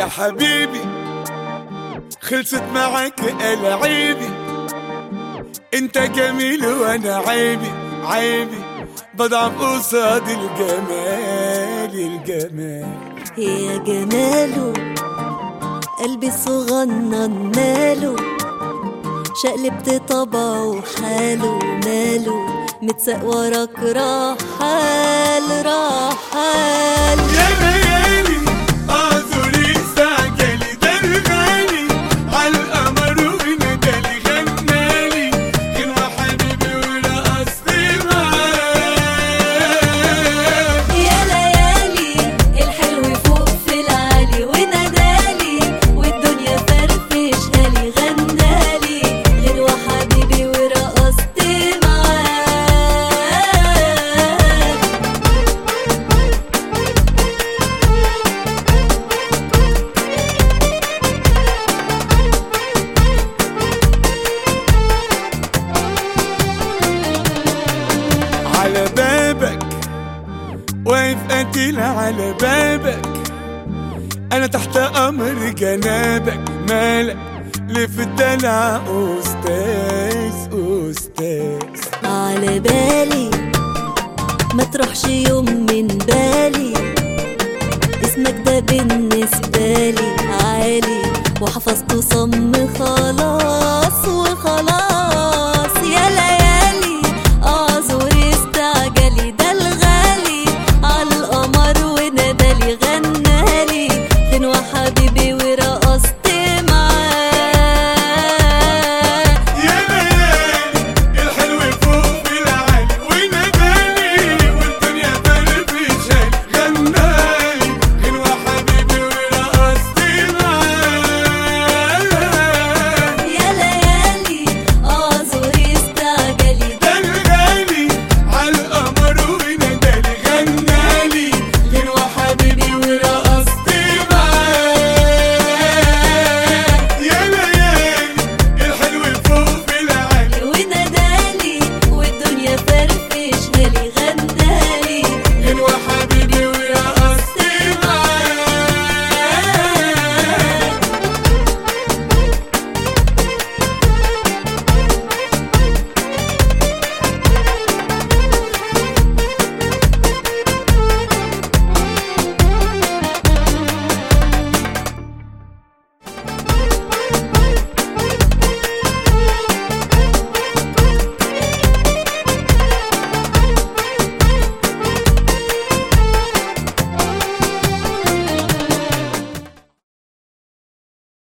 يا حبيبي خلصت معك العيبي، انت جميل وانا عيبي عيبي، بضعف قصاد الجمال الجمال. يا جماله قلبي الصغنن ماله، شقلبت طبعه وحاله ماله، متساق وراك رحال رحال. يا ليالي اعذري استعجلي، ده الغالي عالقمر وندالي غنالي، غنوة حبيبي ورقصت معاه. يا ليالي الحلو فوق في العالي ونادالي، والدنيا فرفشهالي غنالي، غنوة حبيبي ورقصت معاه. على بابك واقف قتيل على بابك، انا تحت امر جنابك، مالك ليه في الدلع استاذ استاذ. على بالي ما تروحش يوم من بالي، اسمك ده بالنسبة لي عالي وحفظته صم